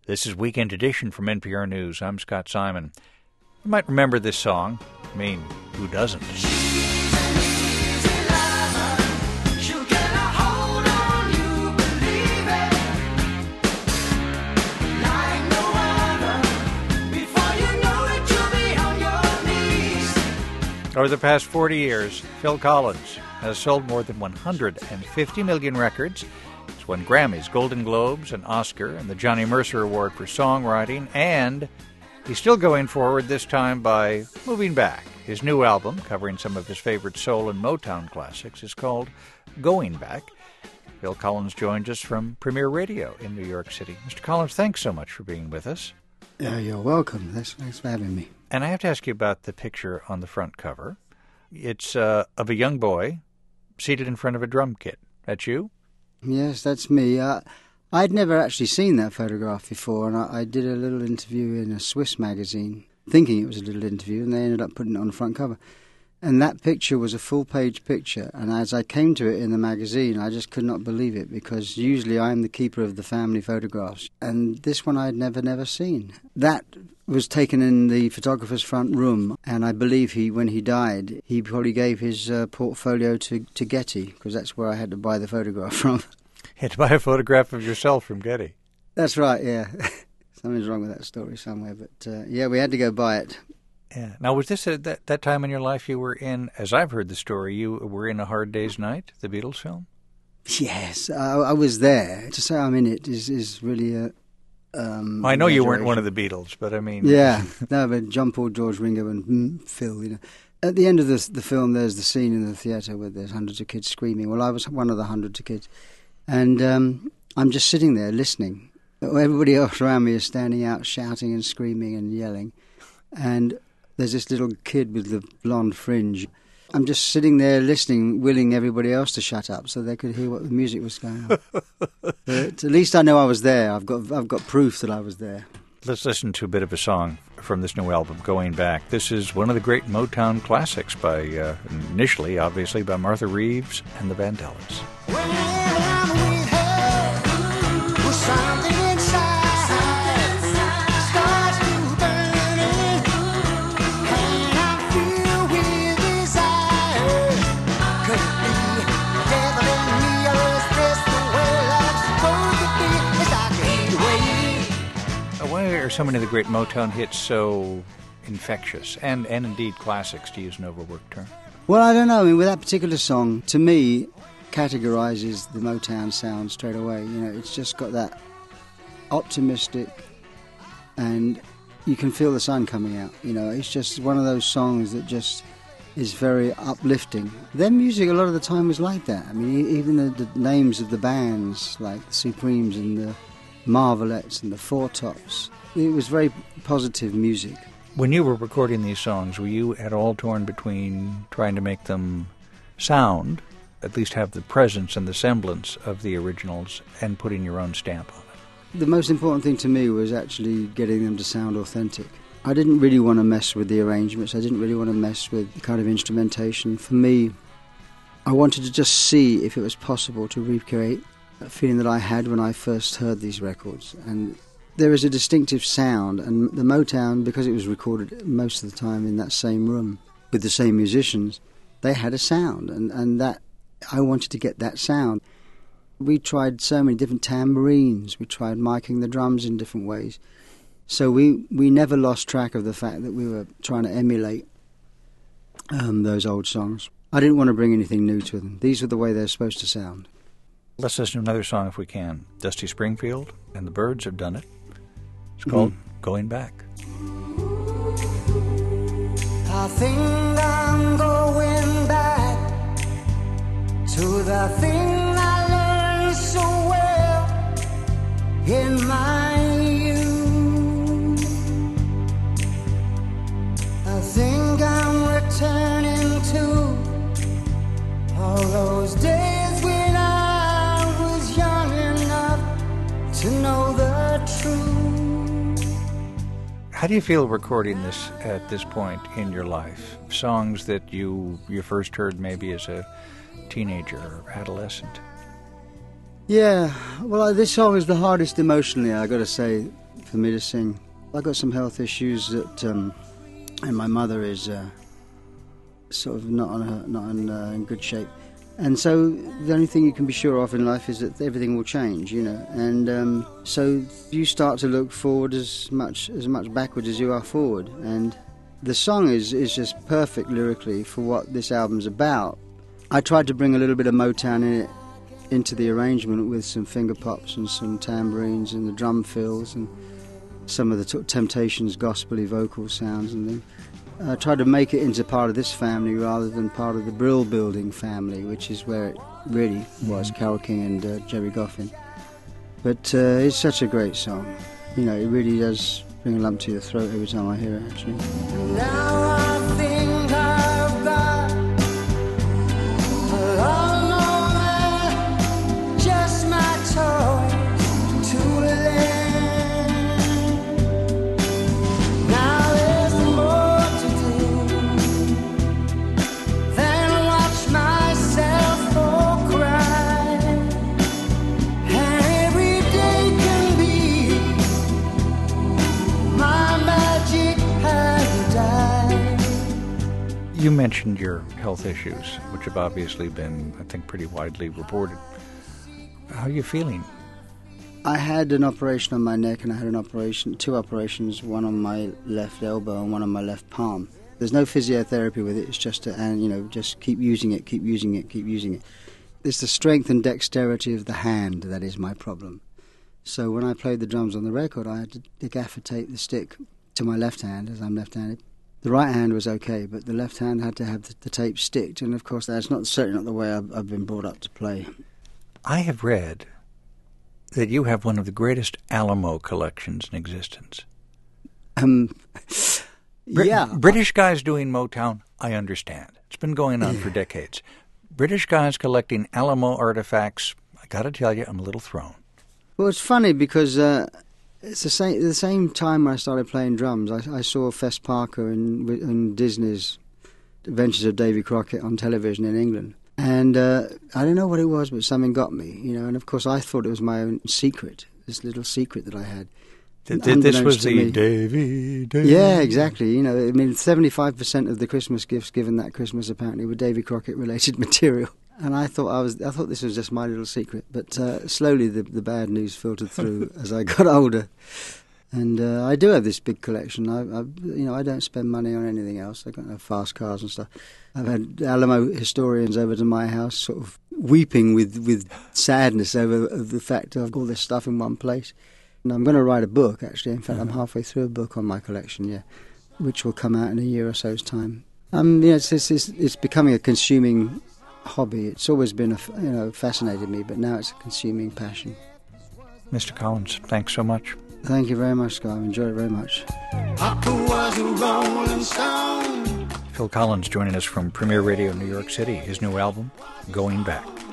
This is Weekend Edition from NPR News. I'm Scott Simon. You might remember this song. I mean, who doesn't? Over the past 40 years, Phil Collins has sold more than 150 million records. He's won Grammys, Golden Globes, an Oscar, and the Johnny Mercer Award for Songwriting, and he's still going forward, this time by moving back. His new album, covering some of his favorite soul and Motown classics, is called Going Back. Phil Collins joins us from Premier Radio in New York City. Mr. Collins, thanks so much for being with us. You're welcome. Thanks for having me. And I have to ask you about the picture on the front cover. It's of a young boy seated in front of a drum kit. That's you? Yes, that's me. I'd never actually seen that photograph before, and I did a little interview in a Swiss magazine, thinking it was a little interview, and they ended up putting it on the front cover. And that picture was a full-page picture, and as I came to it in the magazine, I just could not believe it, because usually I'm the keeper of the family photographs, and this one I'd never seen. That was taken in the photographer's front room, and I believe when he died, he probably gave his portfolio to Getty, because that's where I had to buy the photograph from. You had to buy a photograph of yourself from Getty. That's right, yeah. Something's wrong with that story somewhere, but yeah, we had to go buy it. Yeah. Now, was this at that time in your life you were in, as I've heard the story, you were in A Hard Day's Night, the Beatles film? Yes, I was there. To say I'm in it is really a... I know you weren't one of the Beatles, but I mean... Yeah, no, but John, Paul, George, Ringo and Phil, you know. At the end of the film, there's the scene in the theatre where there's hundreds of kids screaming. Well, I was one of the hundreds of kids. And I'm just sitting there listening. Everybody else around me is standing out shouting and screaming and yelling. And there's this little kid with the blonde fringe. I'm just sitting there listening, willing everybody else to shut up so they could hear what the music was going on. But at least I know I was there. I've got proof that I was there. Let's listen to a bit of a song from this new album, Going Back. This is one of the great Motown classics by, initially, obviously, by Martha Reeves and the Vandellas. Why are so many of the great Motown hits so infectious and indeed classics, to use an overworked term? Well, I don't know. I mean, with that particular song, to me, categorizes the Motown sound straight away. You know, it's just got that optimistic, and you can feel the sun coming out. You know, it's just one of those songs that just is very uplifting. Their music a lot of the time was like that. I mean, even the names of the bands, like the Supremes and the Marvelettes and the Four Tops, it was very positive music. When you were recording these songs, were you at all torn between trying to make them sound, at least have the presence and the semblance of the originals, and putting your own stamp on it? The most important thing to me was actually getting them to sound authentic. I didn't really want to mess with the arrangements. I didn't really want to mess with the kind of instrumentation. For me, I wanted to just see if it was possible to recreate that feeling that I had when I first heard these records. And there is a distinctive sound, and the Motown, because it was recorded most of the time in that same room with the same musicians, they had a sound, and that I wanted to get that sound. We tried so many different tambourines, we tried miking the drums in different ways. So we never lost track of the fact that we were trying to emulate those old songs. I didn't want to bring anything new to them. These are the way they're supposed to sound. Let's listen to another song if we can. Dusty Springfield and the Byrds have done it. It's called Going Back. I think I'm going back to the thing I learned so well in my youth. I think I'm returning to all those days when I was young enough to know the truth. How do you feel recording this at this point in your life? Songs that you first heard maybe as a teenager or adolescent? Yeah, well, this song is the hardest emotionally, I got to say, for me to sing. I've got some health issues that, and my mother is sort of not in good shape. And so the only thing you can be sure of in life is that everything will change, you know. And so you start to look forward as much backwards as you are forward. And the song is just perfect lyrically for what this album's about. I tried to bring a little bit of Motown in it, into the arrangement with some finger pops and some tambourines and the drum fills and some of the Temptations gospel-y vocal sounds and then. I tried to make it into part of this family rather than part of the Brill Building family, which is where it really was, Carole King and Jerry Goffin. But it's such a great song. You know, it really does bring a lump to your throat every time I hear it, actually. Now I think I've got a lot more than just my toys to lend. Now there's more to do than watch myself for cry. And every day can be my magic paradise. You mentioned your health issues, which have obviously been, I think, pretty widely reported. How are you feeling? I had an operation on my neck and I had two operations, one on my left elbow and one on my left palm. There's no physiotherapy with it, it's just just keep using it. It's the strength and dexterity of the hand that is my problem. So when I played the drums on the record, I had to gaffer tape the stick to my left hand, as I'm left-handed. The right hand was okay, but the left hand had to have the tape sticked, and of course that's certainly not the way I've been brought up to play. I have read that you have one of the greatest Alamo collections in existence. Yeah. British guys doing Motown, I understand. It's been going on for decades. British guys collecting Alamo artifacts, I got to tell you, I'm a little thrown. Well, it's funny because it's the same time I started playing drums. I saw Fess Parker in Disney's Adventures of Davy Crockett on television in England. And I don't know what it was, but something got me, you know. And of course, I thought it was my own secret, this little secret that I had. This was the Davy. Yeah, exactly. You know, I mean, 75% of the Christmas gifts given that Christmas apparently were Davy Crockett-related material. And I thought this was just my little secret. But slowly, the bad news filtered through as I got older. And I do have this big collection. I don't spend money on anything else. I got no fast cars and stuff. I've had Alamo historians over to my house, sort of weeping with sadness over the fact of all this stuff in one place. And I'm going to write a book, actually. In fact, I'm halfway through a book on my collection, which will come out in a year or so's time. It's becoming a consuming hobby. It's always been fascinated me, but now it's a consuming passion. Mr. Collins, thanks so much. Thank you very much, Scott. I've enjoyed it very much. Papa was a Rolling Stone. Phil Collins joining us from Premier Radio New York City, his new album, Going Back.